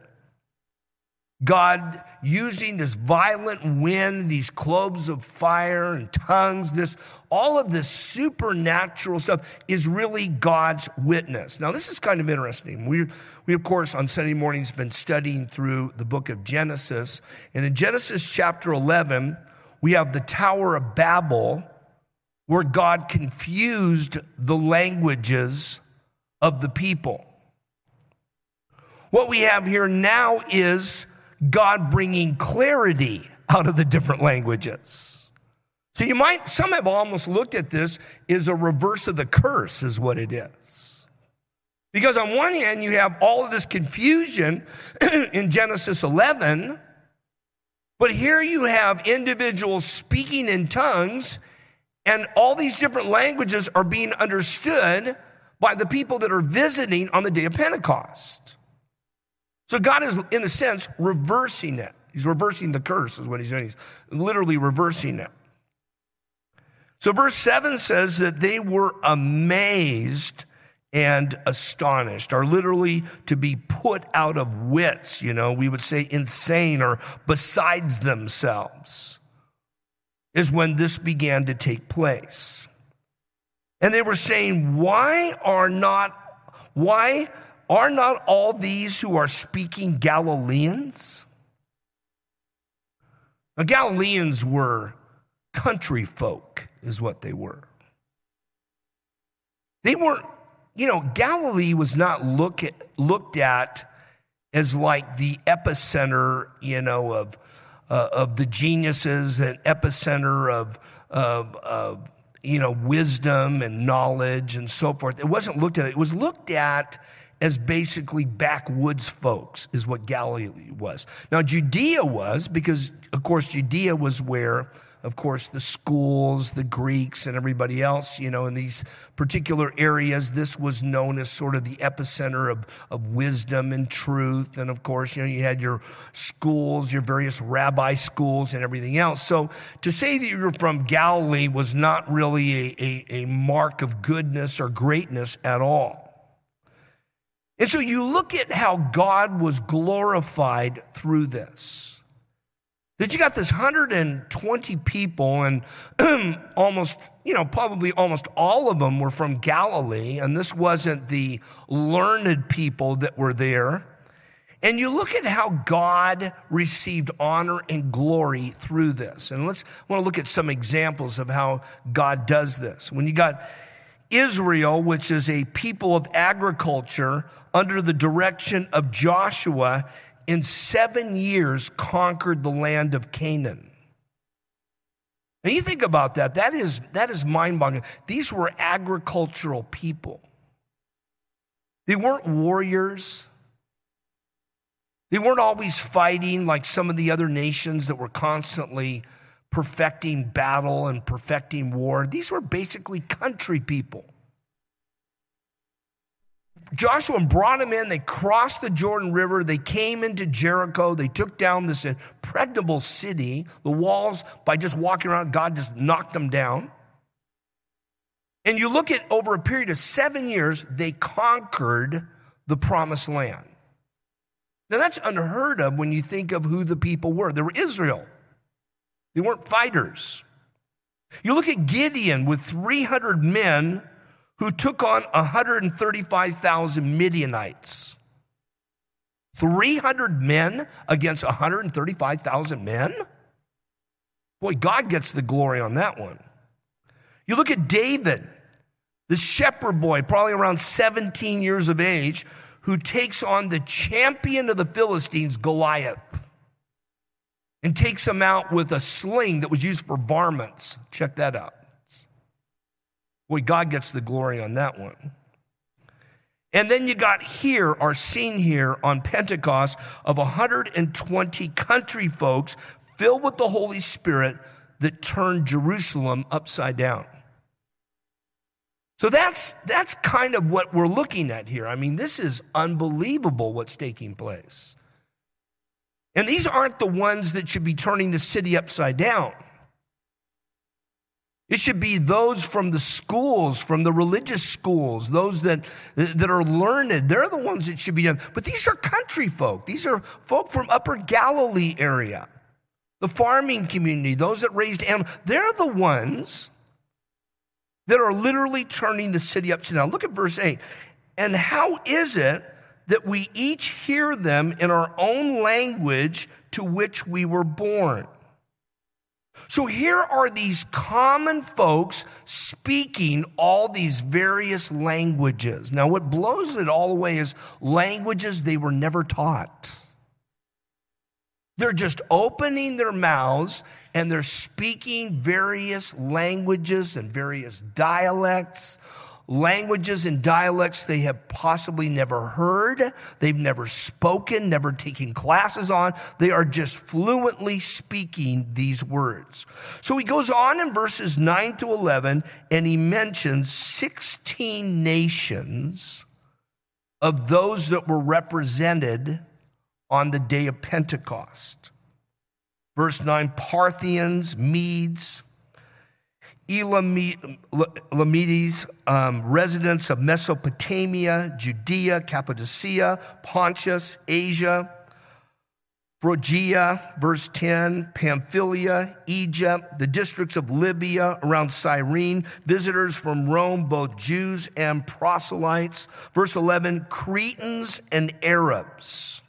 God using this violent wind, these cloves of fire and tongues, this, all of this supernatural stuff is really God's witness. Now, this is kind of interesting. We, we of course, on Sunday mornings been studying through the book of Genesis. And in Genesis chapter eleven, we have the Tower of Babel, where God confused the languages of the people. What we have here now is God bringing clarity out of the different languages. So you might, some have almost looked at this as a reverse of the curse is what it is. Because on one hand, you have all of this confusion in Genesis eleven, but here you have individuals speaking in tongues, and all these different languages are being understood by the people that are visiting on the day of Pentecost. So God is, in a sense, reversing it. He's reversing the curse is what he's doing. He's literally reversing it. So verse seven says that they were amazed and astonished, or literally to be put out of wits. You know, we would say insane or besides themselves is when this began to take place. And they were saying, why are not, why are not all these who are speaking Galileans? Now, Galileans were country folk, is what they were. They weren't, you know, Galilee was not look at, looked at as like the epicenter, you know, of uh, of the geniuses, an epicenter of, of, of, you know, wisdom and knowledge and so forth. It wasn't looked at, it was looked at as basically backwoods folks is what Galilee was. Now, Judea was, because, of course, Judea was where, of course, the schools, the Greeks, and everybody else, you know, in these particular areas, this was known as sort of the epicenter of, of wisdom and truth. And, of course, you know, you had your schools, your various rabbi schools and everything else. So to say that you were from Galilee was not really a, a, a mark of goodness or greatness at all. And so you look at how God was glorified through this. That you got this one hundred twenty people, and almost, you know, probably almost all of them were from Galilee, and this wasn't the learned people that were there. And you look at how God received honor and glory through this. And let's I want to look at some examples of how God does this. When you got Israel, which is a people of agriculture under the direction of Joshua, in seven years conquered the land of Canaan. And you think about that, that is, that is mind-boggling. These were agricultural people. They weren't warriors. They weren't always fighting like some of the other nations that were constantly perfecting battle and perfecting war. These were basically country people. Joshua brought them in. They crossed the Jordan River. They came into Jericho. They took down this impregnable city. The walls, by just walking around, God just knocked them down. And you look at over a period of seven years, they conquered the promised land. Now that's unheard of when you think of who the people were. They were Israel. They weren't fighters. You look at Gideon with three hundred men who took on one hundred thirty-five thousand Midianites. three hundred men against one hundred thirty-five thousand men? Boy, God gets the glory on that one. You look at David, this shepherd boy, probably around seventeen years of age, who takes on the champion of the Philistines, Goliath, and takes him out with a sling that was used for varmints. Check that out. Boy, God gets the glory on that one. And then you got here, our scene here on Pentecost of one hundred twenty country folks filled with the Holy Spirit that turned Jerusalem upside down. So that's, that's kind of what we're looking at here. I mean, this is unbelievable what's taking place. And these aren't the ones that should be turning the city upside down. It should be those from the schools, from the religious schools, those that, that are learned. They're the ones that should be done. But these are country folk. These are folk from Upper Galilee area, the farming community, those that raised animals. They're the ones that are literally turning the city upside down. Look at verse eight. And how is it that we each hear them in our own language to which we were born? So here are these common folks speaking all these various languages. Now, what blows it all away is languages they were never taught. They're just opening their mouths and they're speaking various languages and various dialects, languages and dialects they have possibly never heard, they've never spoken, never taken classes on. They are just fluently speaking these words. So he goes on in verses nine to eleven, and he mentions sixteen nations of those that were represented on the day of Pentecost. Verse nine, Parthians, Medes, Elamites, um, residents of Mesopotamia, Judea, Cappadocia, Pontus, Asia, Phrygia, verse ten, Pamphylia, Egypt, the districts of Libya around Cyrene, visitors from Rome, both Jews and proselytes. Verse eleven, Cretans and Arabs.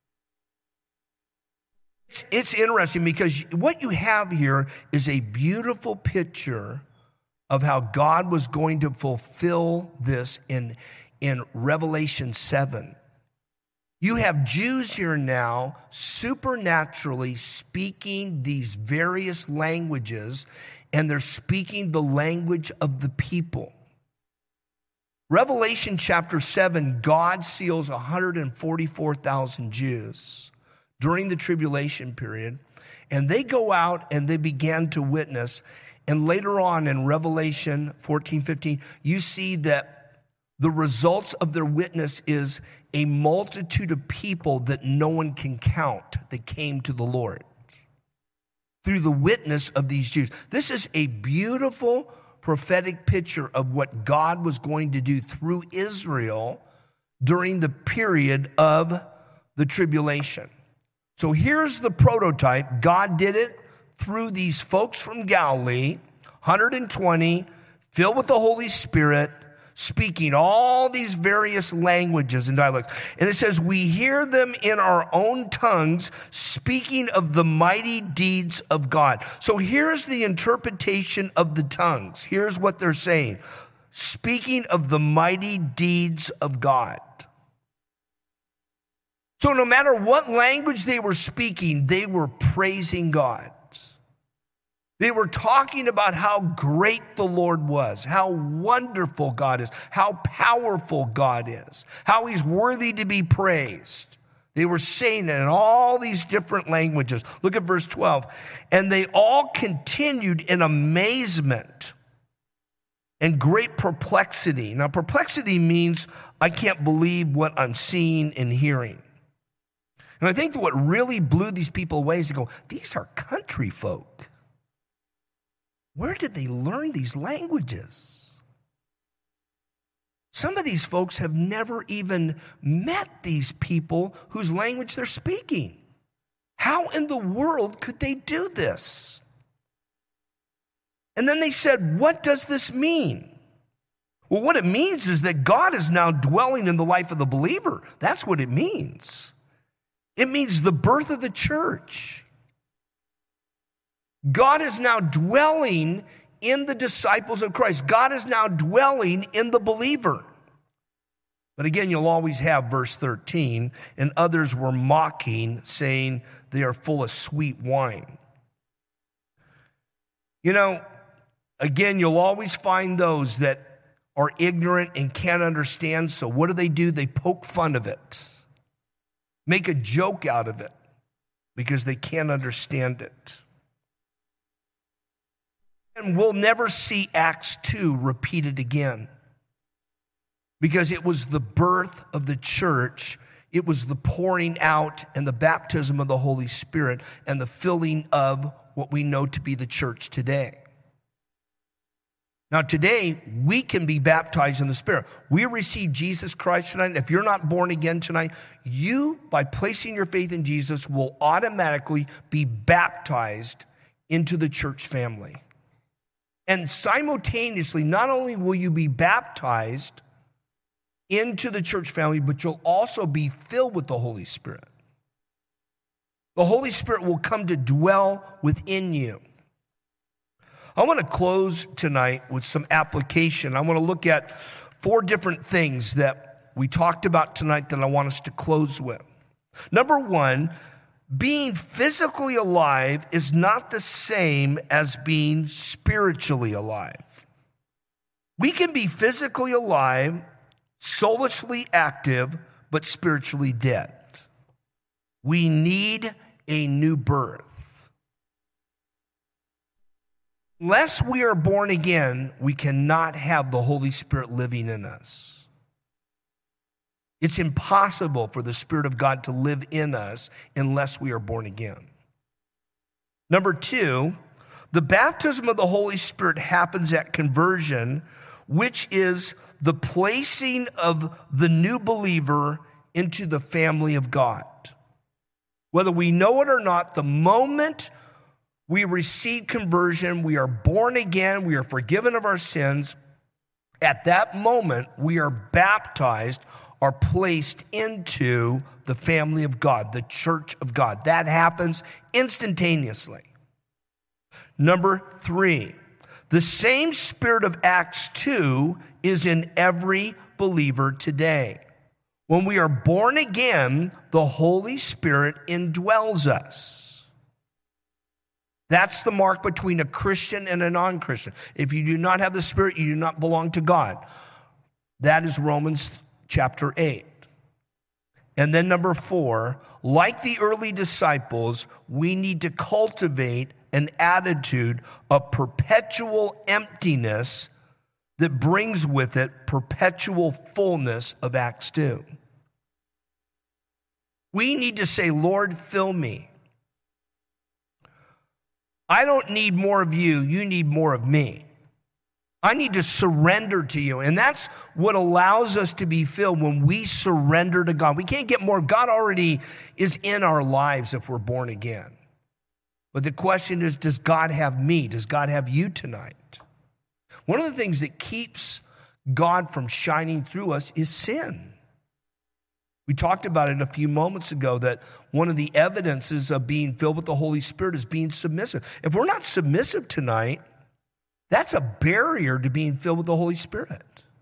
It's, it's interesting because what you have here is a beautiful picture of how God was going to fulfill this in, in Revelation seven. You have Jews here now supernaturally speaking these various languages, and they're speaking the language of the people. Revelation chapter seven, God seals one hundred forty-four thousand Jews during the tribulation period, and they go out and they began to witness. And later on in Revelation fourteen, fifteen, you see that the results of their witness is a multitude of people that no one can count that came to the Lord through the witness of these Jews. This is a beautiful prophetic picture of what God was going to do through Israel during the period of the tribulation. So here's the prototype. God did it through these folks from Galilee, one hundred twenty, filled with the Holy Spirit, speaking all these various languages and dialects. And it says, we hear them in our own tongues, speaking of the mighty deeds of God. So here's the interpretation of the tongues. Here's what they're saying. Speaking of the mighty deeds of God. So no matter what language they were speaking, they were praising God. They were talking about how great the Lord was, how wonderful God is, how powerful God is, how he's worthy to be praised. They were saying it in all these different languages. Look at verse twelve. And they all continued in amazement and great perplexity. Now, perplexity means I can't believe what I'm seeing and hearing. And I think that what really blew these people away is to go, these are country folk. Where did they learn these languages? Some of these folks have never even met these people whose language they're speaking. How in the world could they do this? And then they said, what does this mean? Well, what it means is that God is now dwelling in the life of the believer. That's what it means. It means the birth of the church. God is now dwelling in the disciples of Christ. God is now dwelling in the believer. But again, you'll always have verse thirteen, and others were mocking, saying they are full of sweet wine. You know, again, you'll always find those that are ignorant and can't understand. So what do they do? They poke fun of it. Make a joke out of it because they can't understand it. And we'll never see Acts two repeated again because it was the birth of the church. It was the pouring out and the baptism of the Holy Spirit and the filling of what we know to be the church today. Now today, we can be baptized in the Spirit. We receive Jesus Christ tonight. If you're not born again tonight, you, by placing your faith in Jesus, will automatically be baptized into the church family. And simultaneously, not only will you be baptized into the church family, but you'll also be filled with the Holy Spirit. The Holy Spirit will come to dwell within you. I want to close tonight with some application. I want to look at four different things that we talked about tonight that I want us to close with. Number one, being physically alive is not the same as being spiritually alive. We can be physically alive, soulishly active, but spiritually dead. We need a new birth. Unless we are born again, we cannot have the Holy Spirit living in us. It's impossible for the Spirit of God to live in us unless we are born again. Number two, the baptism of the Holy Spirit happens at conversion, which is the placing of the new believer into the family of God. Whether we know it or not, the moment we receive conversion, we are born again, we are forgiven of our sins. At that moment, we are baptized or placed into the family of God, the church of God. That happens instantaneously. Number three, the same spirit of Acts two is in every believer today. When we are born again, the Holy Spirit indwells us. That's the mark between a Christian and a non-Christian. If you do not have the Spirit, you do not belong to God. That is Romans chapter eight. And then number four, like the early disciples, we need to cultivate an attitude of perpetual emptiness that brings with it perpetual fullness of Acts two. We need to say, Lord, fill me. I don't need more of you. You need more of me. I need to surrender to you. And that's what allows us to be filled when we surrender to God. We can't get more. God already is in our lives if we're born again. But the question is, does God have me? Does God have you tonight? One of the things that keeps God from shining through us is sin. We talked about it a few moments ago that one of the evidences of being filled with the Holy Spirit is being submissive. If we're not submissive tonight, that's a barrier to being filled with the Holy Spirit.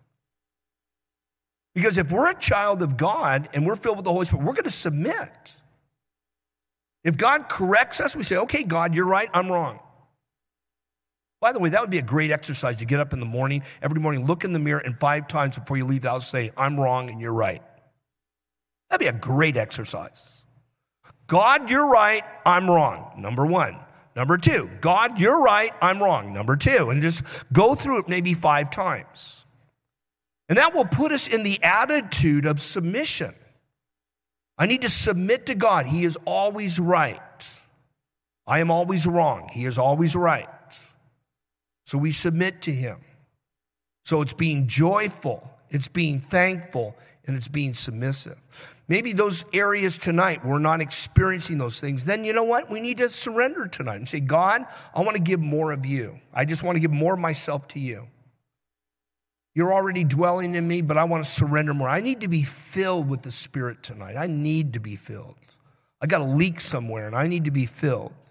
Because if we're a child of God and we're filled with the Holy Spirit, we're going to submit. If God corrects us, we say, okay, God, you're right, I'm wrong. By the way, that would be a great exercise to get up in the morning, every morning, look in the mirror, and five times before you leave the house say, I'm wrong and you're right. That'd be a great exercise. God, you're right, I'm wrong, number one. Number two, God, you're right, I'm wrong, number two. And just go through it maybe five times. And that will put us in the attitude of submission. I need to submit to God. He is always right. I am always wrong. He is always right. So we submit to him. So it's being joyful, it's being thankful, and it's being submissive. Maybe those areas tonight we're not experiencing those things. Then you know what? We need to surrender tonight and say, God, I want to give more of you. I just want to give more of myself to you. You're already dwelling in me, but I want to surrender more. I need to be filled with the Spirit tonight. I need to be filled. I got a leak somewhere, and I need to be filled.